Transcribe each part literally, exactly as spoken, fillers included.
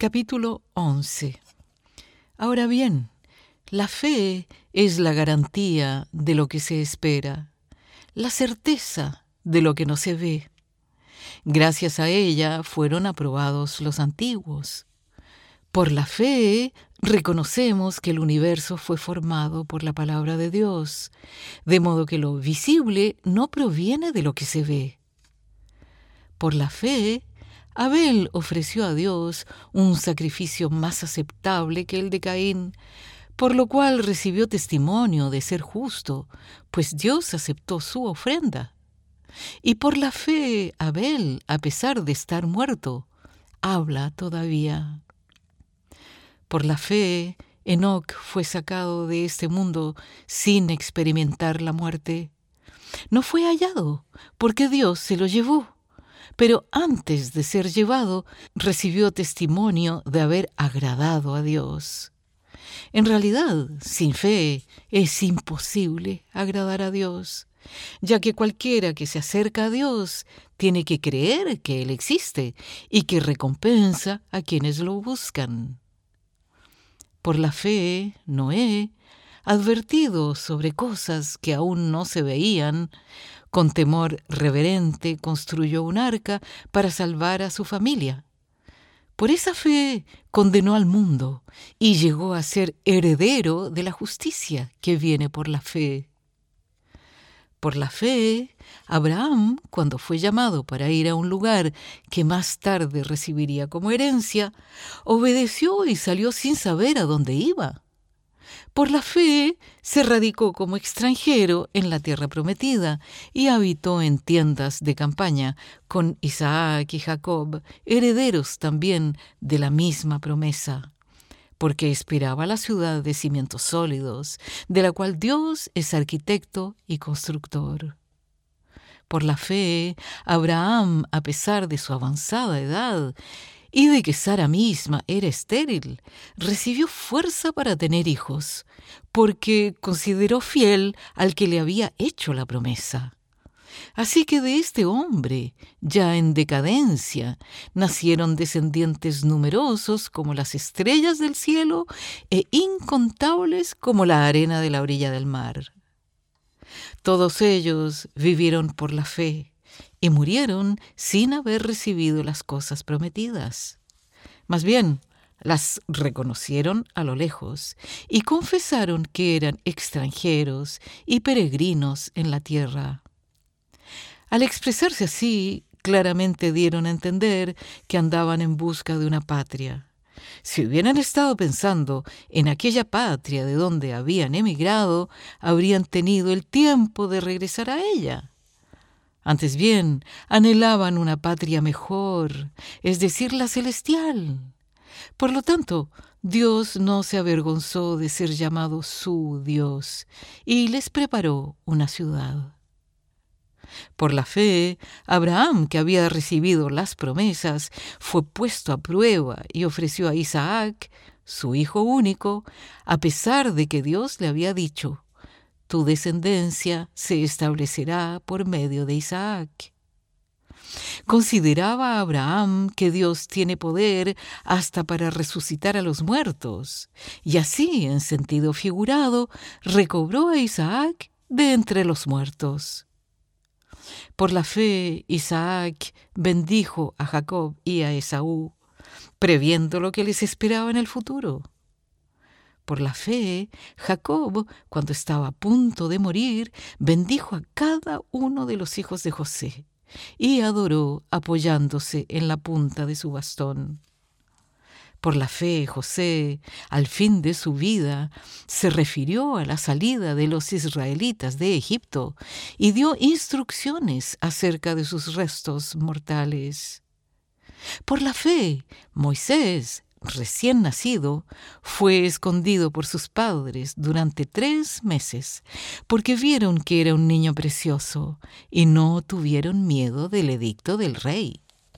Capítulo once. Ahora bien, la fe es la garantía de lo que se espera, la certeza de lo que no se ve. Gracias a ella fueron aprobados los antiguos. Por la fe reconocemos que el universo fue formado por la palabra de Dios, de modo que lo visible no proviene de lo que se ve. Por la fe, Abel ofreció a Dios un sacrificio más aceptable que el de Caín, por lo cual recibió testimonio de ser justo, pues Dios aceptó su ofrenda. Y por la fe, Abel, a pesar de estar muerto, habla todavía. Por la fe, Enoc fue sacado de este mundo sin experimentar la muerte. No fue hallado, porque Dios se lo llevó, pero antes de ser llevado, recibió testimonio de haber agradado a Dios. En realidad, sin fe, es imposible agradar a Dios, ya que cualquiera que se acerca a Dios tiene que creer que Él existe y que recompensa a quienes lo buscan. Por la fe, Noé, advertido sobre cosas que aún no se veían, con temor reverente construyó un arca para salvar a su familia. Por esa fe condenó al mundo y llegó a ser heredero de la justicia que viene por la fe. Por la fe, Abraham, cuando fue llamado para ir a un lugar que más tarde recibiría como herencia, obedeció y salió sin saber a dónde iba. Por la fe, se radicó como extranjero en la tierra prometida y habitó en tiendas de campaña con Isaac y Jacob, herederos también de la misma promesa, porque esperaba la ciudad de cimientos sólidos, de la cual Dios es arquitecto y constructor. Por la fe, Abraham, a pesar de su avanzada edad y de que Sara misma era estéril, recibió fuerza para tener hijos, porque consideró fiel al que le había hecho la promesa. Así que de este hombre, ya en decadencia, nacieron descendientes numerosos como las estrellas del cielo e incontables como la arena de la orilla del mar. Todos ellos vivieron por la fe y murieron sin haber recibido las cosas prometidas. Más bien, las reconocieron a lo lejos y confesaron que eran extranjeros y peregrinos en la tierra. Al expresarse así, claramente dieron a entender que andaban en busca de una patria. Si hubieran estado pensando en aquella patria de donde habían emigrado, habrían tenido el tiempo de regresar a ella. Antes bien, anhelaban una patria mejor, es decir, la celestial. Por lo tanto, Dios no se avergonzó de ser llamado su Dios y les preparó una ciudad. Por la fe, Abraham, que había recibido las promesas, fue puesto a prueba y ofreció a Isaac, su hijo único, a pesar de que Dios le había dicho: tu descendencia se establecerá por medio de Isaac. Consideraba Abraham que Dios tiene poder hasta para resucitar a los muertos, y así, en sentido figurado, recobró a Isaac de entre los muertos. Por la fe, Isaac bendijo a Jacob y a Esaú, previendo lo que les esperaba en el futuro. Por la fe, Jacob, cuando estaba a punto de morir, bendijo a cada uno de los hijos de José y adoró apoyándose en la punta de su bastón. Por la fe, José, al fin de su vida, se refirió a la salida de los israelitas de Egipto y dio instrucciones acerca de sus restos mortales. Por la fe, Moisés, recién nacido, fue escondido por sus padres durante tres meses, porque vieron que era un niño precioso y no tuvieron miedo del edicto del rey.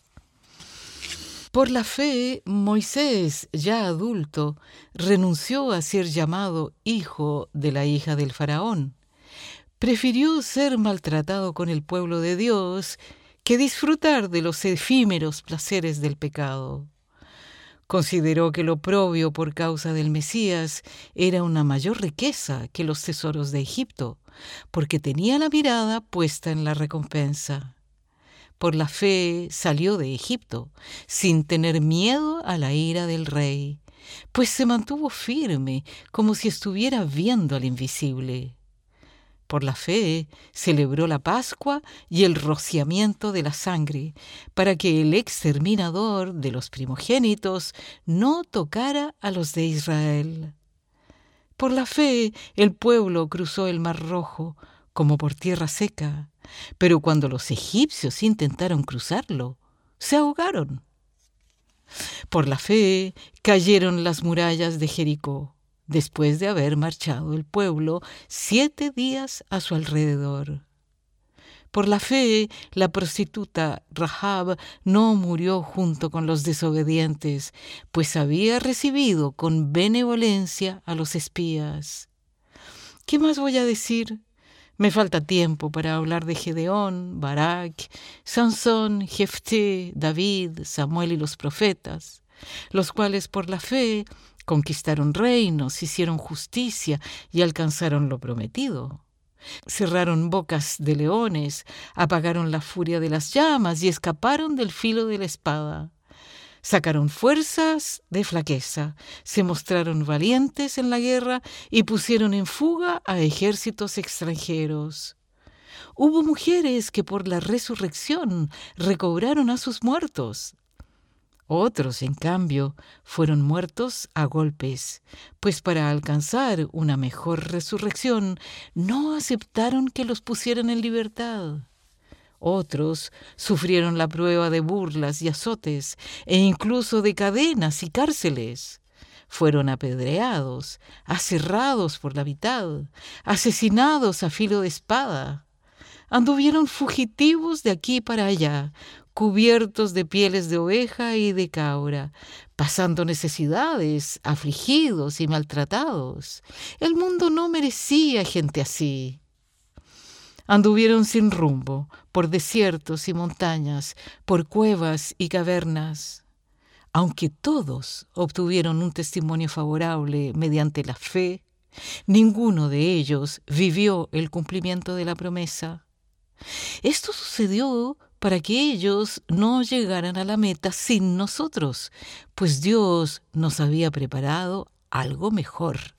Por la fe, Moisés, ya adulto, renunció a ser llamado hijo de la hija del faraón. Prefirió ser maltratado con el pueblo de Dios que disfrutar de los efímeros placeres del pecado. Consideró que lo oprobio por causa del Mesías era una mayor riqueza que los tesoros de Egipto, porque tenía la mirada puesta en la recompensa. Por la fe salió de Egipto, sin tener miedo a la ira del rey, pues se mantuvo firme, como si estuviera viendo al invisible. Por la fe celebró la Pascua y el rociamiento de la sangre, para que el exterminador de los primogénitos no tocara a los de Israel. Por la fe el pueblo cruzó el Mar Rojo como por tierra seca, pero cuando los egipcios intentaron cruzarlo, se ahogaron. Por la fe cayeron las murallas de Jericó, después de haber marchado el pueblo siete días a su alrededor. Por la fe, la prostituta Rahab no murió junto con los desobedientes, pues había recibido con benevolencia a los espías. ¿Qué más voy a decir? Me falta tiempo para hablar de Gedeón, Barak, Sansón, Jefté, David, Samuel y los profetas, los cuales por la fe conquistaron reinos, hicieron justicia y alcanzaron lo prometido. Cerraron bocas de leones, apagaron la furia de las llamas y escaparon del filo de la espada. Sacaron fuerzas de flaqueza, se mostraron valientes en la guerra y pusieron en fuga a ejércitos extranjeros. Hubo mujeres que por la resurrección recobraron a sus muertos. Otros, en cambio, fueron muertos a golpes, pues para alcanzar una mejor resurrección no aceptaron que los pusieran en libertad. Otros sufrieron la prueba de burlas y azotes, e incluso de cadenas y cárceles. Fueron apedreados, aserrados por la mitad, asesinados a filo de espada. Anduvieron fugitivos de aquí para allá, cubiertos de pieles de oveja y de cabra, pasando necesidades, afligidos y maltratados. El mundo no merecía gente así. Anduvieron sin rumbo, por desiertos y montañas, por cuevas y cavernas. Aunque todos obtuvieron un testimonio favorable mediante la fe, ninguno de ellos vivió el cumplimiento de la promesa. Esto sucedió para que ellos no llegaran a la meta sin nosotros, pues Dios nos había preparado algo mejor.